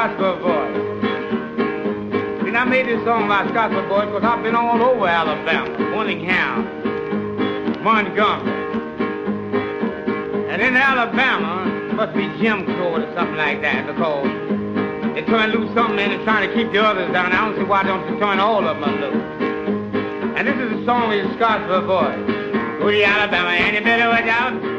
Scottsboro boys. See, I made this song about Scottsboro boys because I've been all over Alabama, Willingham, Montgomery. And in Alabama, must be Jim Crow or something like that, because they turn loose some men and trying to keep the others down. I don't see why don't you turn all of them loose. And this is a song with the Scottsboro boys. Go to Alabama and you better watch out.